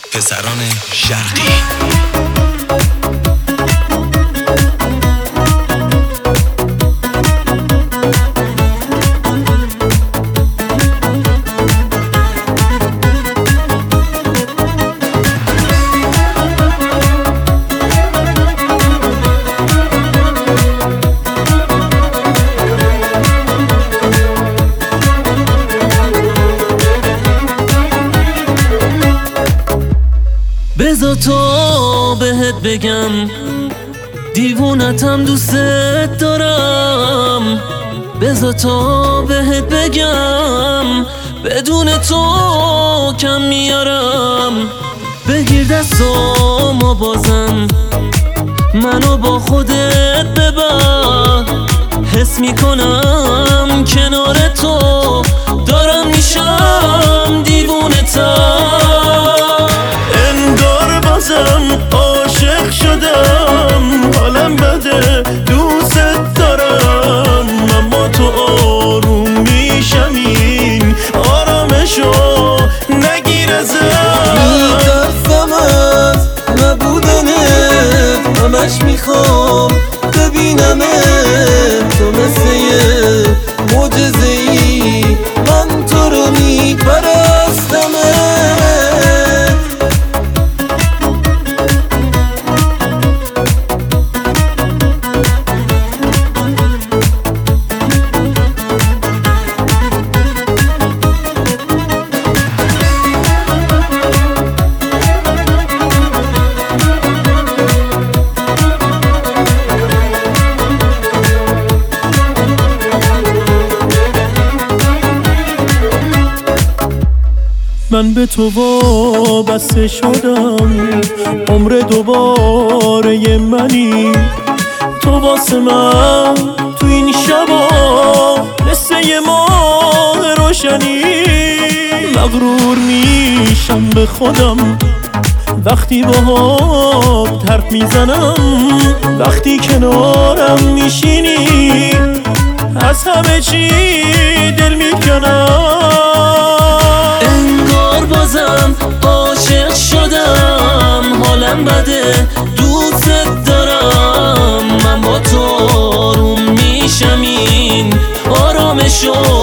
پسران شرقی. بذار تو بهت بگم دیوونتم دوست دارم. بذار تو بهت بگم بدون تو کم میارم. بگیر دستامو بازم منو با خودت ببر. حس میکنم کنار تو دارم میشم دیوونتم. انگار بازم عاشق شدم، حالم بده دوست دارم. اما تو آروم میشم این آرامشو نگیر ازم. میترسم از نبودنت، همش میخوام ببینمت. تو مثل یه معجزه‌ای من تو رو میپرستمت. من به تو وابسته شدم، عمر دوباره منی. تو واسه من تو این شبا مثل یه ماه روشنی. مغرور میشم به خودم وقتی باهات حرف میزنم. وقتی کنارم میشینی از همه چی دل میکنم. بازم عاشق شدم، حالم بده دوست دارم. من با تو آروم میشم این آرامشو